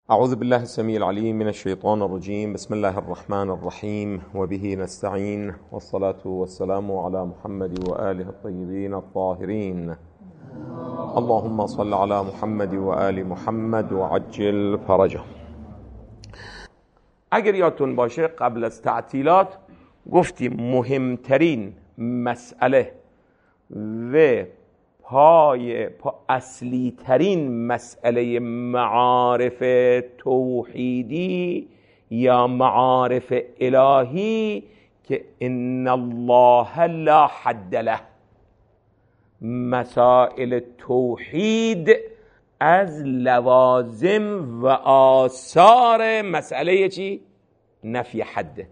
أعوذ بالله السميع العليم من الشيطان الرجيم. بسم الله الرحمن الرحيم وبه نستعين، والصلاة والسلام على محمد وآله الطيبين الطاهرين. اللهم صل على محمد وآل محمد وعجل فرجه. اگر یادتون باشه قبل از تعطیلات گفتیم مهمترین مسئله و اصلی ترین مسئله معارف توحیدی یا معارف الهی که ان الله لا حد له. مسائل توحید از لوازم و آثار مسئله چی؟ نفی حد.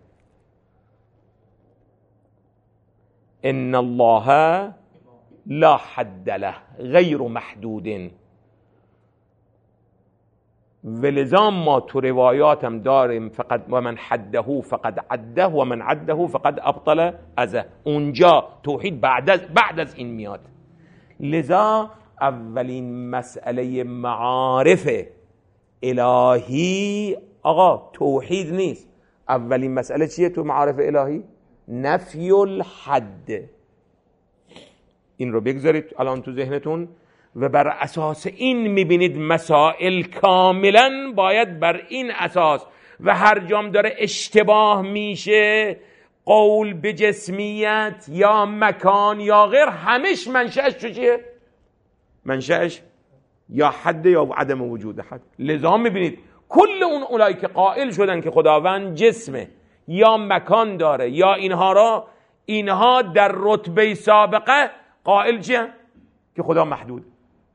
ان الله لا حد له غیر محدود. ولذا ما تو روایات هم داریم فقط و من حده فقد عده و من عده فقد ابطل ازه. اونجا توحید بعد از این میاد. لذا اولین مسئله معارف الهی آقا توحید نیست. اولین مسئله چیه تو معارف الهی؟ نفی الحد. این رو بگذارید الان تو ذهنتون و بر اساس این میبینید مسائل کاملا باید بر این اساس و هر جام داره اشتباه میشه قول به جسمیت یا مکان یا غیر همش منشأش چیه؟ منشأش یا حد یا عدم وجود حد. لذا میبینید کل اون اولایی که قائل شدن که خداوند جسمه یا مکان داره یا اینها در رتبه سابقه قائل چیه؟ که خدا محدود.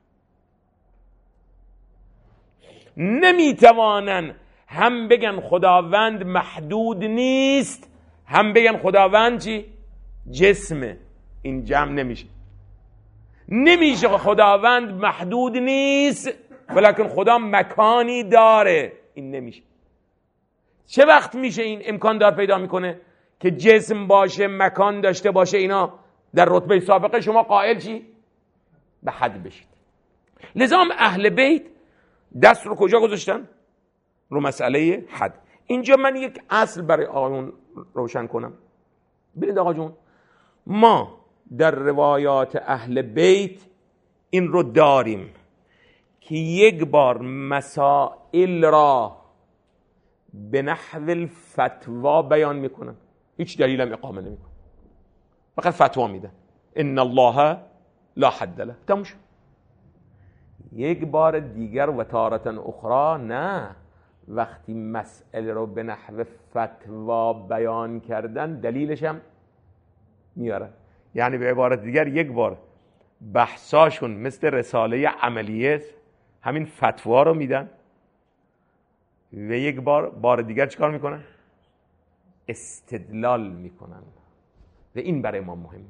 نمیتوانن هم بگن خداوند محدود نیست هم بگن خداوند چی؟ جسمه. این جمع نمیشه خداوند محدود نیست ولیکن خدا مکانی داره. این نمیشه. چه وقت میشه این امکان دار پیدا میکنه که جسم باشه مکان داشته باشه اینا در رتبه سابقه شما قائل چی؟ به حد بشید. لذا اهل بیت دست رو کجا گذاشتن؟ رو مسئله حد. اینجا من یک اصل برای آقایون روشن کنم. ببینید آقا جون، ما در روایات اهل بیت این رو داریم که یک بار مسائل را به نحو الفتوا بیان میکنن، هیچ دلیل هم اقامه نمیکنن، فقط فتوا میدن ان الله لا حد له. تموش. یک بار دیگر و تارة اخرى نه، وقتی مسئله رو به نحو فتوا بیان کردن دلیلش هم میارن. یعنی به عبارت دیگر یک بار بحثاشون مثل رساله عملیه همین فتوا رو میدن و یک بار دیگر چیکار میکنن؟ استدلال میکنن و این برای ما مهمه.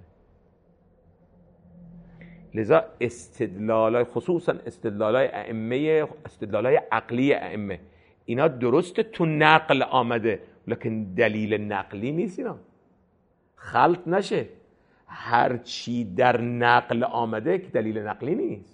لذا استدلالای خصوصا استدلالای ائمه، استدلالای عقلی ائمه، اینا درست تو نقل آمده لکن دلیل نقلی نیست. اینا خلط نشه. هر چی در نقل آمده که دلیل نقلی نیست.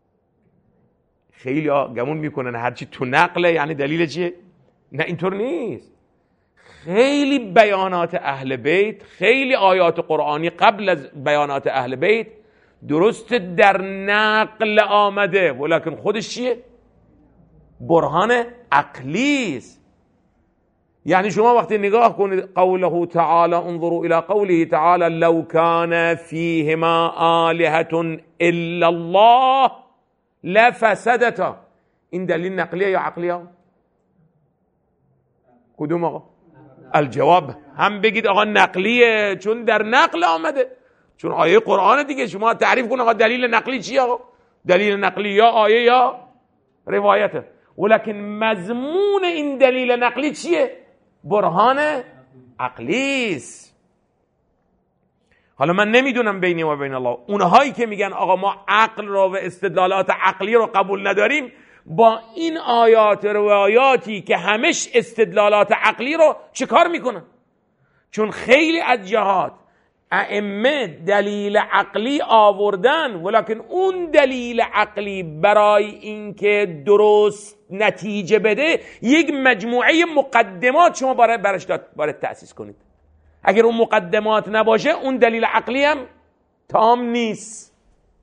خیلی گمون میکنن هر چی تو نقله یعنی دلیل چیه؟ نه، اینطور نیست. خیلی بیانات اهل بیت، خیلی آیات قرآنی قبل از بیانات اهل بیت درست در نقل آمده ولیکن خودش چیه؟ برهان عقلی است. یعنی شما وقتی نگاه کنید قوله تعالی انظروا الى قوله تعالی لو کان فیهما آلهة الا الله لفسدتا، این دلیل نقلیه یا عقلیه؟ کدوم آقا؟ الجواب هم بگید آقا نقلیه چون در نقل آمده، چون آیه قرآن دیگه. شما تعریف کن آقا دلیل نقلی چیه؟ آقا دلیل نقلی یا آیه یا روایته، ولکن مضمون این دلیل نقلی چیه؟ برهان عقلی است. حالا من نمیدونم بینی و بین الله اونهایی که میگن آقا ما عقل رو و استدلالات عقلی رو قبول نداریم با این آیات و روایاتی که همش استدلالات عقلی رو چه کار میکنن؟ چون خیلی از جهات ائمه دلیل عقلی آوردن، ولکن اون دلیل عقلی برای اینکه درست نتیجه بده یک مجموعه مقدمات شما باید تأسیس کنید. اگر اون مقدمات نباشه اون دلیل عقلی هم تام نیست.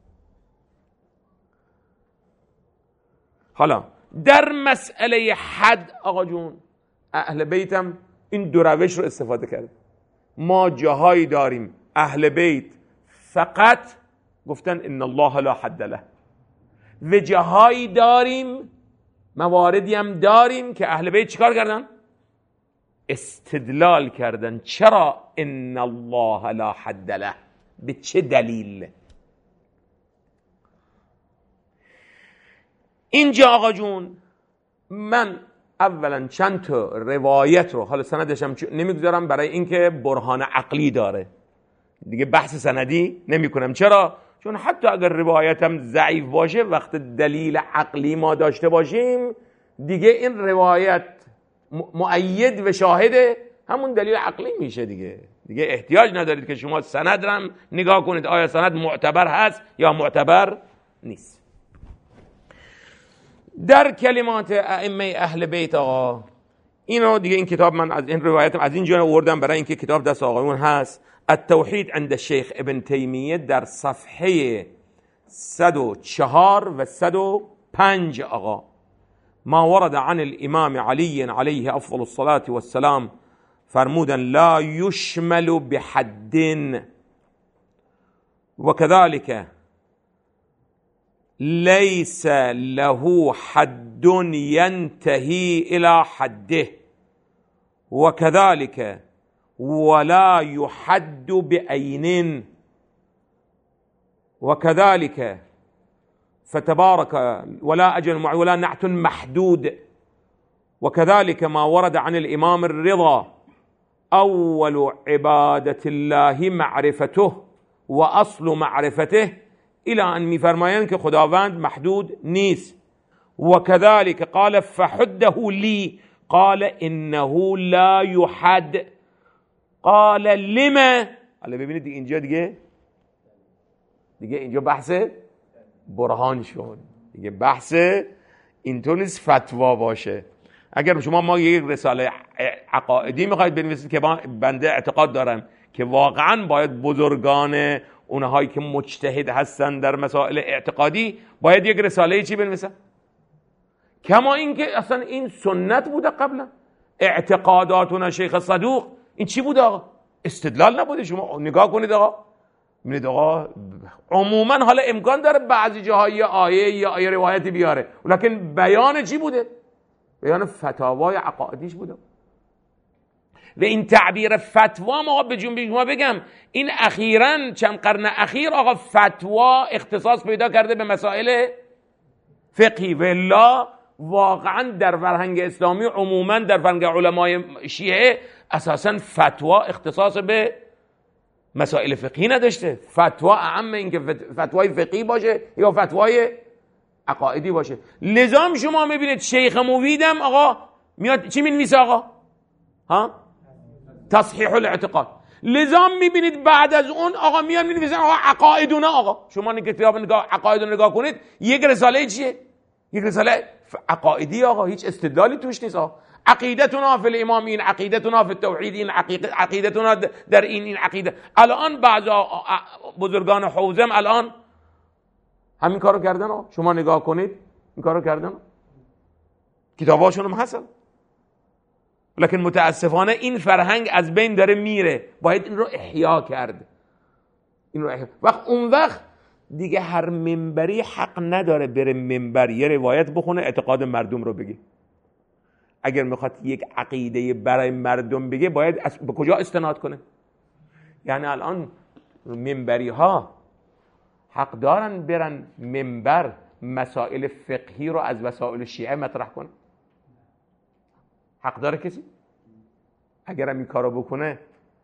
حالا در مسئله حد آقا جون اهل بیتم این دو روش رو استفاده کرد. ما جاهایی داریم اهل بیت فقط گفتن ان الله لا حد له، و جاهایی داریم مواردی هم داریم که اهل بیت چیکار کردن؟ استدلال کردن. چرا ان الله لا حد له؟ به چه دلیل؟ اینجا آقا جون من اولا چند تا روایت رو، حالا سندش هم نمیگذارم برای اینکه برهان عقلی داره، دیگه بحث سندی نمی کنم. چرا؟ چون حتی اگر روایتم ضعیف باشه وقت دلیل عقلی ما داشته باشیم دیگه این روایت مؤید و شاهد همون دلیل عقلی میشه. دیگه احتیاج ندارید که شما سند رو نگاه کنید آیا سند معتبر هست یا معتبر نیست. در کلمات ائمه اهل بیت آقا اینو دیگه این کتاب من از این روایتم از اینجا آوردم برای اینکه کتاب دست آقایون هست. التوحید عند الشیخ ابن تیمیه در صفحه 104 و 105 آقا ما ورد عن الامام علی علیه افضل الصلاة والسلام فرمودن لا يشمل بحد وكذلك ليس له حد ينتهي الى حده وكذلك ولا يحد بعين وكذلك فتبارك ولا أجل معين ولا نعت محدود وكذلك ما ورد عن الإمام الرضا أول عبادة الله معرفته وأصل معرفته إلى أن میفرمایند که خداوند محدود نیست. وكذلك قال فحده لي قال إنه لا يحد قال لما. حالا ببینید اینجا دیگه اینجا بحث برهان شد، دیگه بحث اینطور نیست فتوا باشه. اگر شما ما یک رساله عقائدی میخواید بنویسید که بنده اعتقاد دارم که واقعا باید بزرگان اونهایی که مجتهد هستن در مسائل اعتقادی باید یک رساله چی بنویسن؟ کما اینکه اصلا این سنت بوده قبلا. اعتقاداتنا شیخ صدوق این چی بوده آقا؟ استدلال نبوده. شما نگاه کنید آقا، ببینید آقا عموما حالا امکان داره بعضی جاهای آیه یا روایتی بیاره، لکن بیان چی بوده؟ بیان فتاوای عقائدیش بوده. و این تعبیر فتوا ما به جنبی شما بگم این اخیراً چند قرن اخیر آقا فتوا اختصاص پیدا کرده به مسائل فقهی، و الا واقعا در فرهنگ اسلامی عموما در فرهنگ علمای شیعه اساسا فتوا اختصاص به مسائل فقهی نداشته. فتوا اعم این که فتوای فقهی باشه یا فتوای عقائدی باشه. لذا شما میبینید شیخ مویدم آقا میاد چی می‌نویسه آقا؟ تصحیح الاعتقاد. لذا میبینید بعد از اون آقا میاد می‌نویسن آقا عقائدنا. آقا شما کتاب عقاید رو نگاه کنید یک رساله چیه؟ یک رساله عقائدی آقا، هیچ استدلالی توش نیست آقا. عقیدتنا فی الامام، این عقیدتنا فی التوحید، این عقیدتنا در این عقیده. الان بعض بزرگان حوزه الان همین کارو کردن آقا. شما نگاه کنید این کارو کردن، کتاباشون هم هست. لکن متاسفانه این فرهنگ از بین داره میره، باید این رو احیا کرد. اون وقت دیگه هر منبری حق نداره بره منبر یه روایت بخونه اعتقاد مردم رو بگه. اگر میخواد یک عقیده برای مردم بگه باید به کجا استناد کنه؟ یعنی الان منبری ها حق دارن برن منبر مسائل فقهی رو از مسائل شیعه مطرح کنه؟ حق داره کسی؟ اگر هم این کارو بکنه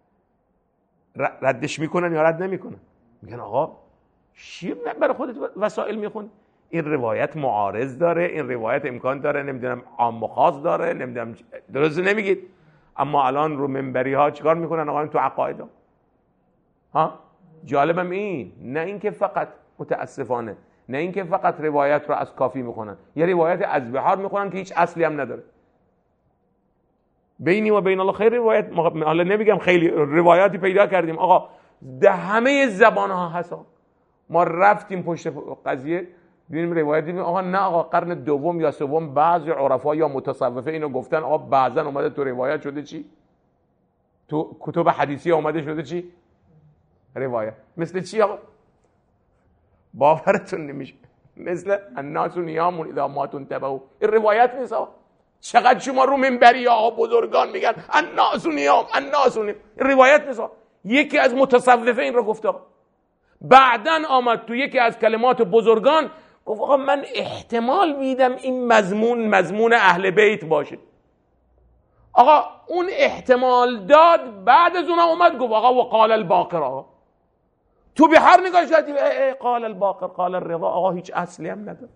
ردش میکنن یا رد نمیکنن؟ میگن آقا شیعه برای خودت وسائل میخونی؟ این روایت معارض داره، این روایت امکان داره نمیدونم عام و خاص داره، نمیدونم درست نمیگید. اما الان رو منبری ها چیکار میکنن آقا تو عقاید ها جالبم این، نه اینکه فقط متاسفانه نه اینکه فقط روایت رو از کافی میخونن، یه روایت از بحار میخونن که هیچ اصلی هم نداره. بینی و بین الله خیر روایت، حالا نمیگم خیلی روایتی پیدا کردیم آقا ده همه زبان ها هست. ما رفتیم پشت قضیه ببینیم روایت دیدیم آقا نه آقا قرن دوم یا سوم بعضی عرفا یا متصوفه اینو گفتن، آقا بعضن اومده تو روایت شده چی؟ تو کتب حدیثی اومده شده چی؟ روایت. مثل چی آقا؟ باورتون نمیشه. مثل الناس نیام اذا ما تنتبهوا. این روایت نیست آقا. چقدر شما رو منبری آقا بزرگان میگن الناس نیام الناس نیام، این روایت نیست آقا. یکی از متصوفه این رو گفت آقا. بعدن آمد تو یکی از کلمات بزرگان گفت آقا من احتمال میدم این مضمون اهل بیت باشه. آقا اون احتمال داد، بعد از اون اومد گفت آقا و قال الباقر. آقا تو به هر نگاه شدی قال الباقر قال الرضا، آقا هیچ اصلی هم نداره.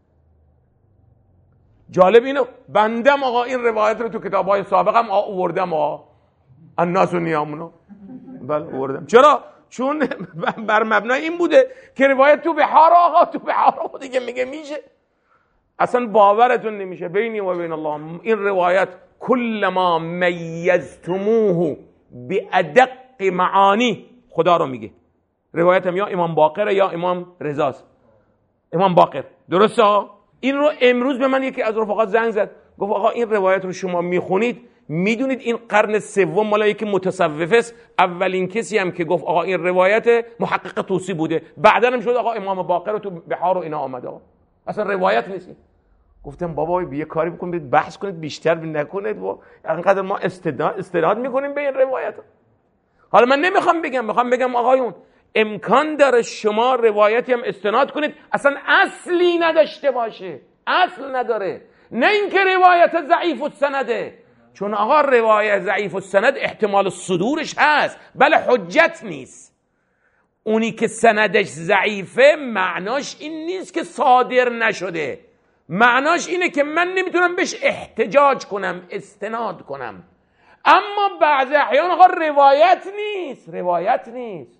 جالب اینو بندم آقا این روایت رو تو کتاب‌های سابقم آوردم آقا الناس نیامونو، بله آوردم. چرا؟ چون بر مبنای این بوده که روایت تو بحار آقا تو بحار آقا دیگه میگه اصلا باورتون نمیشه. بینی و بین الله این روایت کلما میزتموه بأدق معانی خدا رو میگه. روایت هم یا امام باقر یا امام رضاست. امام باقر درسته ها؟ این رو امروز به من یکی از رفقات زنگ زد گفت آقا این روایت رو شما میخونید میدونید این قرن سوم مالا یکی متصوفه است، اولین کسی هم که گفت آقا این روایت محقق طوسی بوده، بعدا هم شد آقا امام باقر رو تو بحار و اینا آمده آقا. اصلا روایت نیست. گفتم بابا یه کاری بکنید بحث کنید بیشتر نکنید و انقدر ما استناد میکنیم به این روایت. حالا من نمیخوام بگم، میخوام بگم آقایون امکان داره شما روایتی هم استناد کنید اصلا اصلی نداشته باشه، اصل نداره، نه اینکه روایت ضعیف السنده، چون آقا روایت ضعیف السند احتمال صدورش هست بله حجت نیست. اونی که سندش ضعیفه معناش این نیست که صادر نشده، معناش اینه که من نمیتونم بهش احتجاج کنم استناد کنم. اما بعضی احیان آقا روایت نیست.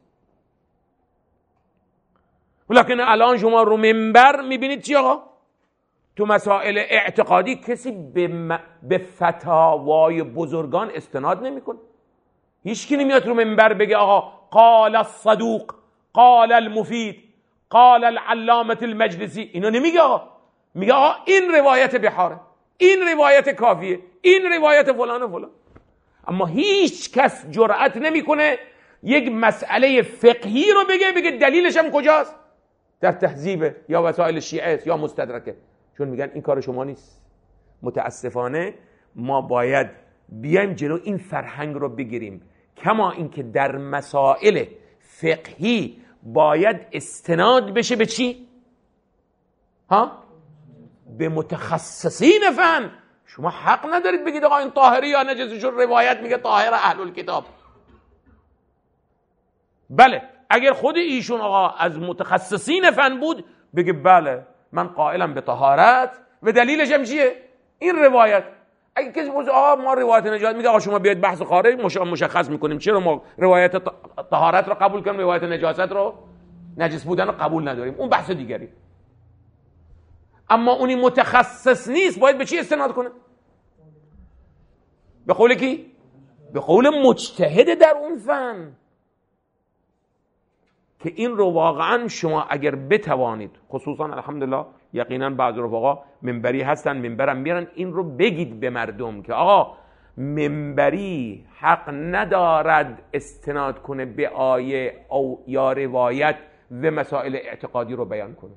ولیکن الان شما رو منبر میبینید چی آقا؟ تو مسائل اعتقادی کسی به فتاوای بزرگان استناد نمیکنه. هیچ کی نمیاد رو منبر بگه آقا قال الصدوق قال المفید قال العلامة المجلسی، اینو نمیگه آقا. میگه آقا این روایت بحاره، این روایت کافیه، این روایت فلان و فلان. اما هیچ کس جرأت نمیکنه یک مسئله فقهی رو بگه دلیلش هم کجاست؟ در تهذیب یا وسائل شیعه یا مستدرکه، چون میگن این کار شما نیست. متاسفانه ما باید بیایم جلو این فرهنگ رو بگیریم، کما اینکه در مسائل فقهی باید استناد بشه به چی؟ به متخصصین فن. شما حق ندارید بگید آقا این طاهری یا نجسی، چون روایت میگه طاهر اهل الکتاب. بله اگر خود ایشون آقا از متخصصین فن بود بگه بله من قائلم به طهارت و دلیلش هم چیه؟ این روایت. اگه کسی بگه آقا ما روایت نجاست، میگه آقا شما بیاید بحث خارج مشخص میکنیم چرا ما روایت طهارت رو قبول کنیم روایت نجاست رو نجس بودن رو قبول نداریم، اون بحث دیگری. اما اونی متخصص نیست باید به چی استناد کنه؟ به قول کی؟ به قول مجتهد در اون فن. که این رو واقعا شما اگر بتوانید، خصوصا الحمدلله یقینا بعضی رفقا منبری هستن منبرم میرن، این رو بگید به مردم که آقا منبری حق ندارد استناد کنه به آیه او یا روایت و مسائل اعتقادی رو بیان کنه،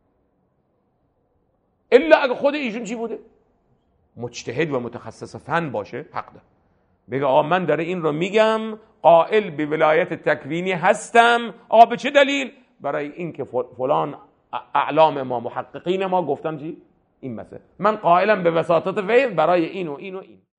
الا اگه خود ایشون چی بوده؟ مجتهد و متخصص فن باشه حق داره بگه آقا من داره این رو میگم، قائل به ولایت تکوینی هستم. آقا به چه دلیل؟ برای این که فلان اعلام ما محققین ما گفتن چی؟ این مسئله. من قائلم به وساطت فیض برای این و این و این.